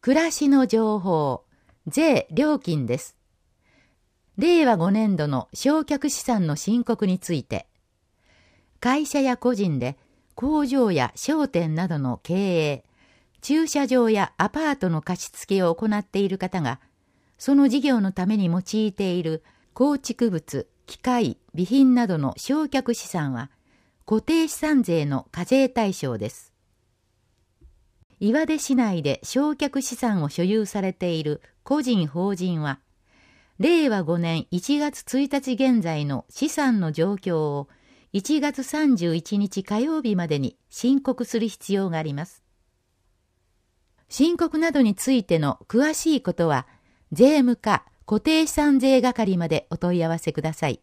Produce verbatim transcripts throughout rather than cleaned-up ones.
暮らしの情報、税・料金です。れいわごねんどの償却資産の申告について、会社や個人で工場や商店などの経営、駐車場やアパートの貸付を行っている方が、その事業のために用いている構築物、機械、備品などの償却資産は、固定資産税の課税対象です。岩出市内で償却資産を所有されている個人法人は、れいわごねんいちがつついたち現在の資産の状況をいちがつさんじゅういちにち火曜日までに申告する必要があります。申告などについての詳しいことは、税務課固定資産税係までお問い合わせください。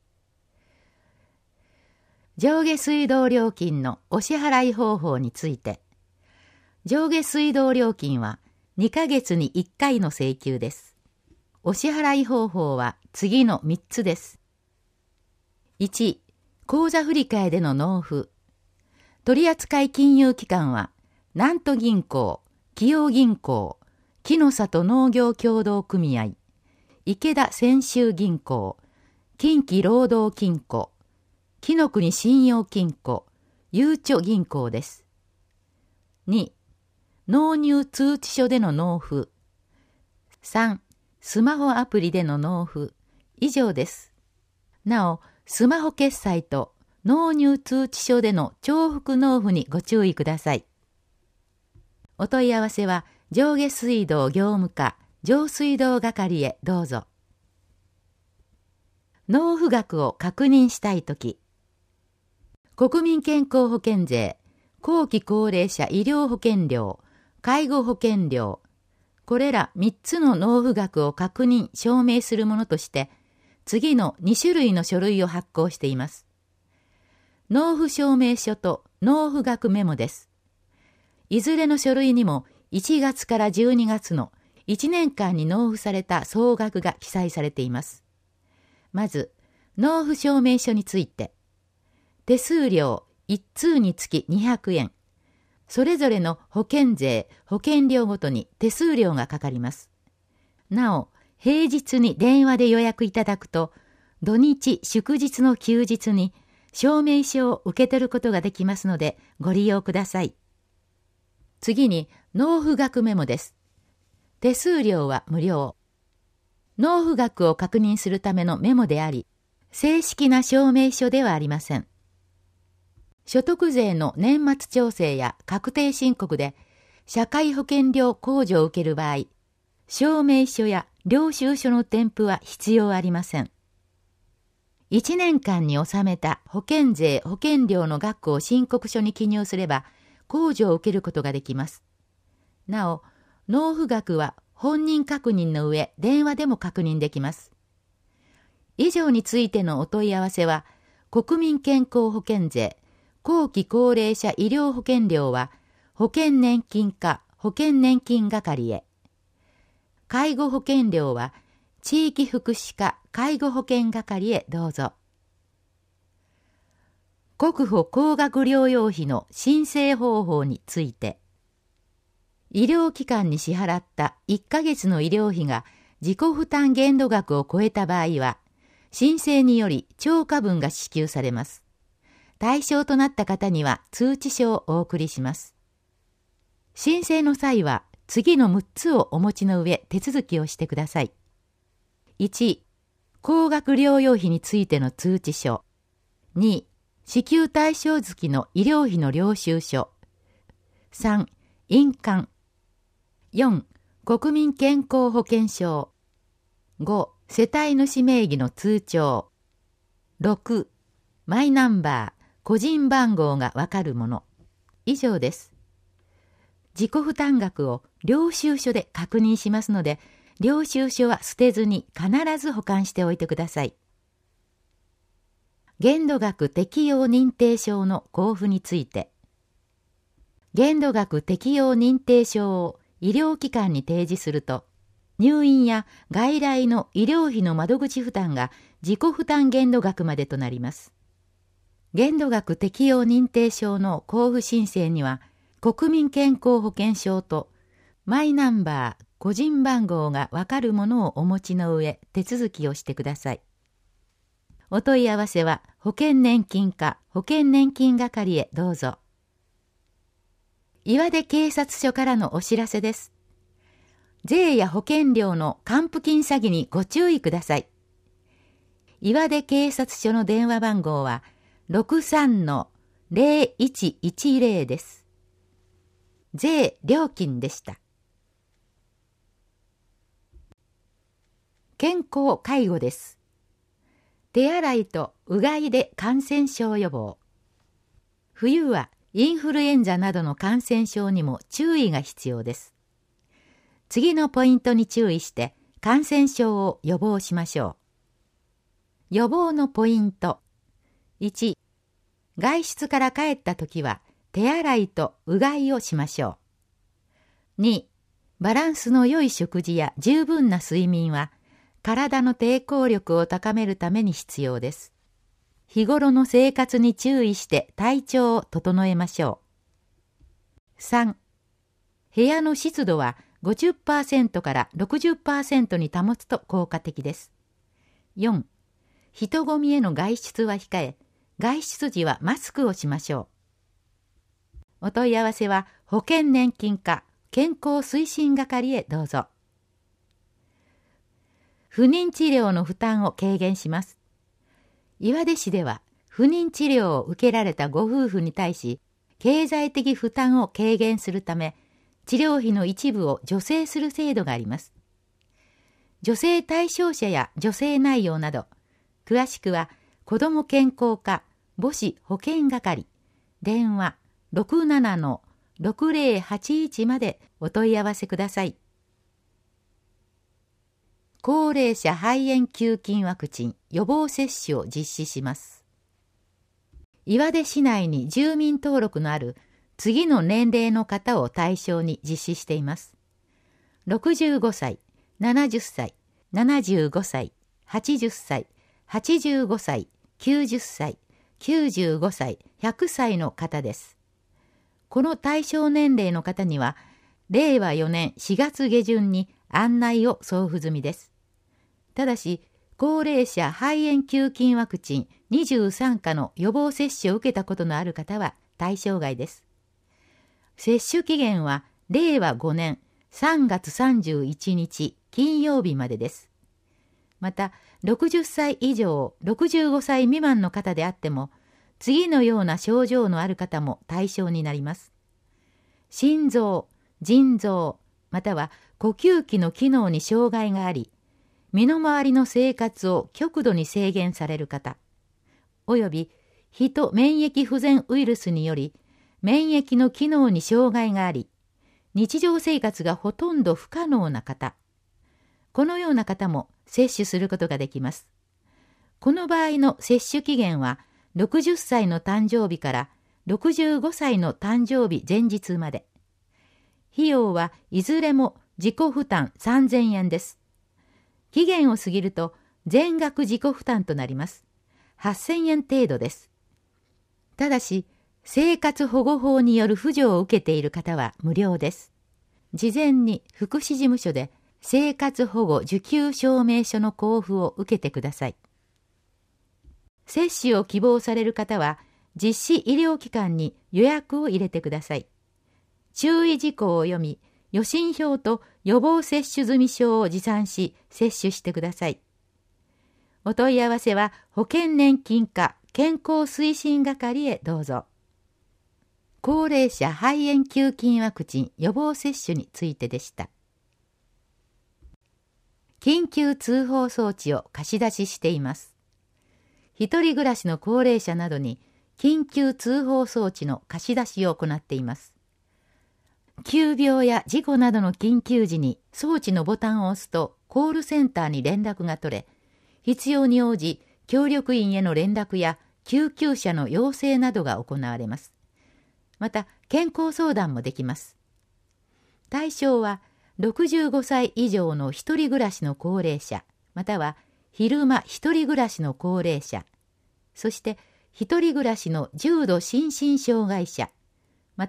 上下水道料金のお支払い方法について、上下水道料金はにかげつにいっかいの請求です。お支払い方法は次のみっつです。いち、口座振替での納付。取扱金融機関は、南都銀行、紀陽銀行、木の里農業協同組合、池田泉州銀行、近畿労働金庫、紀の国信用金庫、ゆうちょ銀行です。に、納入通知書での納付。さん、スマホアプリでの納付。以上です。なお、スマホ決済と納入通知書での重複納付にご注意ください。お問い合わせは上下水道業務課上水道係へどうぞ。納付額を確認したいとき、国民健康保険税、後期高齢者医療保険料、介護保険料、これらみっつの納付額を確認・証明するものとして、次のにしゅるいの書類を発行しています。納付証明書と納付額メモです。いずれの書類にもいちがつからじゅうにがつのいちねんかんに納付された総額が記載されています。まず、納付証明書について、手数料いっつうにつきにひゃくえん、それぞれの保険税、保険料ごとに手数料がかかります。なお、平日に電話で予約いただくと、土日祝日の休日に証明書を受け取ることができますのでご利用ください。次に納付額メモです。手数料は無料。納付額を確認するためのメモであり、正式な証明書ではありません。所得税の年末調整や確定申告で社会保険料控除を受ける場合、証明書や領収書の添付は必要ありません。いちねんかんに納めた保険税・保険料の額を申告書に記入すれば、控除を受けることができます。なお、納付額は本人確認の上、電話でも確認できます。以上についてのお問い合わせは、国民健康保険税、後期高齢者医療保険料は、保険年金課保険年金係へ。介護保険料は、地域福祉課介護保険係へどうぞ。国保高額療養費の申請方法について、医療機関に支払ったいっかげつの医療費が自己負担限度額を超えた場合は、申請により超過分が支給されます。対象となった方には通知書をお送りします。申請の際は次のむっつをお持ちの上手続きをしてください。いち、高額療養費についての通知書。に、支給対象月の医療費の領収書。さん、印鑑。よん、国民健康保険証。ご、世帯主名義の通帳。ろく、マイナンバー、個人番号がわかるもの。以上です。自己負担額を領収書で確認しますので、領収書は捨てずに必ず保管しておいてください。限度額適用認定証の交付について、限度額適用認定証を医療機関に提示すると、入院や外来の医療費の窓口負担が自己負担限度額までとなります。限度額適用認定証の交付申請には、国民健康保険証とマイナンバー、個人番号がわかるものをお持ちの上、手続きをしてください。お問い合わせは保険年金課保険年金係へどうぞ。岩出警察署からのお知らせです。税や保険料の還付金詐欺にご注意ください。岩出警察署の電話番号は ろくさんのゼロいちいちゼロ です。税料金でした。健康介護です。手洗いとうがいで感染症予防。冬はインフルエンザなどの感染症にも注意が必要です。次のポイントに注意して感染症を予防しましょう。予防のポイント。いち、外出から帰ったときは手洗いとうがいをしましょう。に、バランスの良い食事や十分な睡眠は体の抵抗力を高めるために必要です。日頃の生活に注意して体調を整えましょう。さん、部屋の湿度は ごじゅっパーセント から ろくじゅっパーセント に保つと効果的です。よん、人混みへの外出は控え、外出時はマスクをしましょう。お問い合わせは保険年金課健康推進係へどうぞ。不妊治療の負担を軽減します。岩出市では不妊治療を受けられたご夫婦に対し経済的負担を軽減するため治療費の一部を助成する制度があります。助成対象者や助成内容など詳しくは子ども健康課母子保健係電話 ろくななのろくゼロはちいち までお問い合わせください。高齢者肺炎球菌ワクチン予防接種を実施します。岩出市内に住民登録のある次の年齢の方を対象に実施しています。ろくじゅうごさい、ななじゅっさい、ななじゅうごさい、はちじゅっさい、はちじゅうごさい、きゅうじゅっさい、きゅうじゅうごさい、ひゃくさいの方です。この対象年齢の方には、れいわよねんしがつげじゅんに案内を送付済みです。ただし、高齢者肺炎球菌ワクチンにじゅうさんかの予防接種を受けたことのある方は対象外です。接種期限はれいわごねんさんがつさんじゅういちにち金曜日までです。また、ろくじゅっさい以上、ろくじゅうごさい未満の方であっても、次のような症状のある方も対象になります。心臓、腎臓、または呼吸器の機能に障害があり、身の回りの生活を極度に制限される方、およびヒト免疫不全ウイルスにより免疫の機能に障害があり、日常生活がほとんど不可能な方、このような方も接種することができます。この場合の接種期限はろくじゅっさいの誕生日からろくじゅうごさいの誕生日前日まで。費用はいずれも自己負担さんぜんえんです。期限を過ぎると全額自己負担となります。はっせんえん程度です。ただし、生活保護法による扶助を受けている方は無料です。事前に福祉事務所で生活保護受給証明書の交付を受けてください。接種を希望される方は、実施医療機関に予約を入れてください。注意事項を読み、予診票と予防接種済証を持参し、接種してください。お問い合わせは、保険年金課健康推進係へどうぞ。高齢者肺炎球菌ワクチン予防接種についてでした。緊急通報装置を貸し出ししています。一人暮らしの高齢者などに緊急通報装置の貸し出しを行っています。急病や事故などの緊急時に装置のボタンを押すとコールセンターに連絡が取れ、必要に応じ協力員への連絡や救急車の要請などが行われます。また健康相談もできます。対象はろくじゅうごさい以上の一人暮らしの高齢者、または昼間一人暮らしの高齢者、そして一人暮らしの重度心身障害者、また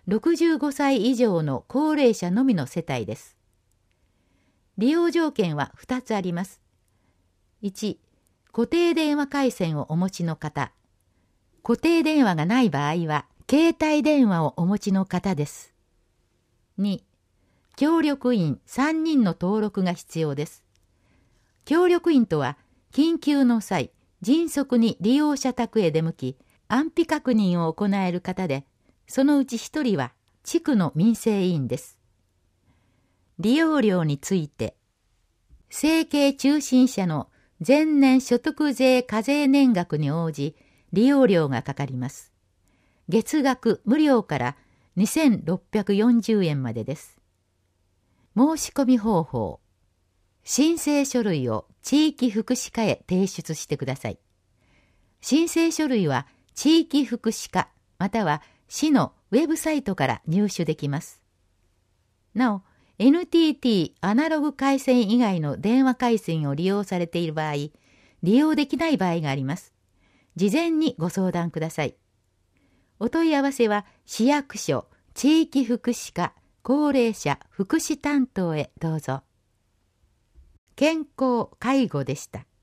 ろくじゅうごさい以上の高齢者のみの世帯です。利用条件はふたつあります。いち、固定電話回線をお持ちの方。固定電話がない場合は、携帯電話をお持ちの方です。に、協力員さんにんの登録が必要です。協力員とは、緊急の際、迅速に利用者宅へ出向き、安否確認を行える方で、そのうちひとりは地区の民生委員です。利用料について、生計中心者の前年所得税課税年額に応じ、利用料がかかります。月額無料からにせんろっぴゃくよんじゅうえんまでです。申し込み方法。申請書類を地域福祉課へ提出してください。申請書類は地域福祉課または市のウェブサイトから入手できます。なお、エヌティーティー アナログ回線以外の電話回線を利用されている場合、利用できない場合があります。事前にご相談ください。お問い合わせは市役所、地域福祉課、高齢者福祉担当へどうぞ。健康・介護でした。